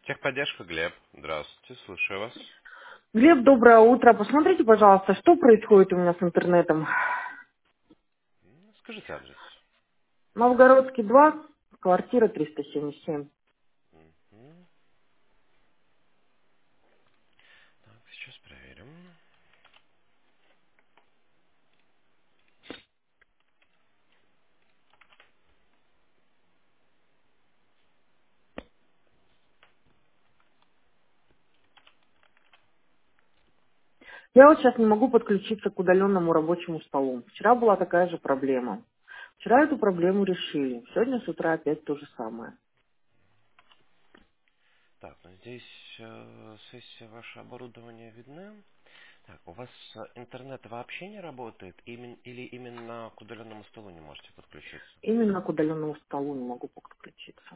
Техподдержка, Глеб. Здравствуйте, слушаю вас. Глеб, доброе утро. Посмотрите, пожалуйста, что происходит у меня с интернетом. Скажите адрес. Новгородский 2, квартира 377. Мгм. Так, сейчас проверим. Я вот сейчас не могу подключиться к удаленному рабочему столу. Вчера была такая же проблема. Вчера эту проблему решили. Сегодня с утра опять то же самое. Так, ну здесь сессия, ваше оборудование видны. Так, у вас интернет вообще не работает? Или именно к удаленному столу не можете подключиться? Именно к удаленному столу не могу подключиться.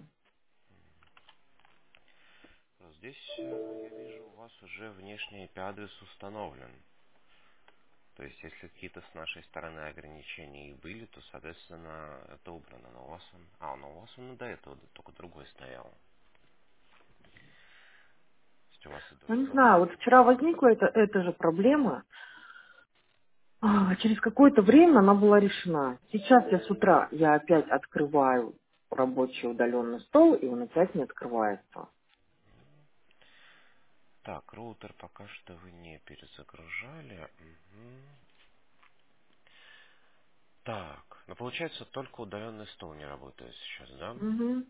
Здесь я вижу, у вас уже внешний IP-адрес установлен. То есть, если какие-то с нашей стороны ограничения и были, то, соответственно, это убрано. Но у вас он... ну у вас он и до этого только другой стоял. То есть у вас и до Ну, не этого знаю, был... вот вчера возникла эта же проблема. Через какое-то время она была решена. Сейчас я с утра опять открываю рабочий удаленный стол, и он опять не открывается. Так, роутер пока что вы не перезагружали. Мгм. Так, ну получается только удаленный стол не работает сейчас, да? Мгм.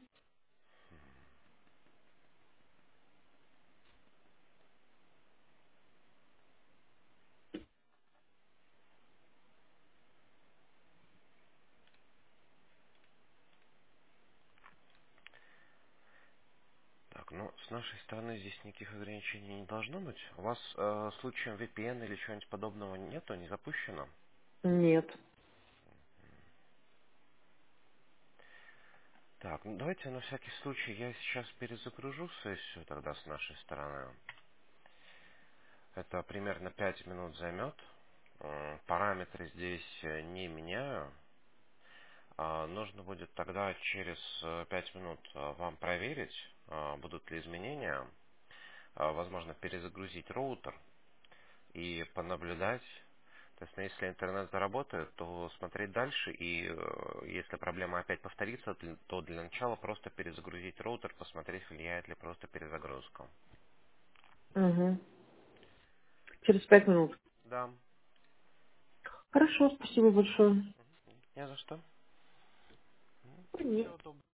Так, ну с нашей стороны здесь никаких ограничений не должно быть. У вас случаем VPN или чего-нибудь подобного нету, не запущено? Нет. Так, ну давайте на всякий случай я сейчас перезагружу сессию тогда с нашей стороны. Это примерно 5 минут займет. Параметры здесь не меняю. Нужно будет тогда через 5 минут вам проверить, будут ли изменения. Возможно, перезагрузить роутер и понаблюдать. То есть, ну, если интернет заработает, то смотреть дальше. И если проблема опять повторится, то для начала просто перезагрузить роутер, посмотреть, влияет ли просто перезагрузка. Мгм. Через 5 минут. Да, Хорошо, спасибо большое. не за что. Нет. Всего доброго.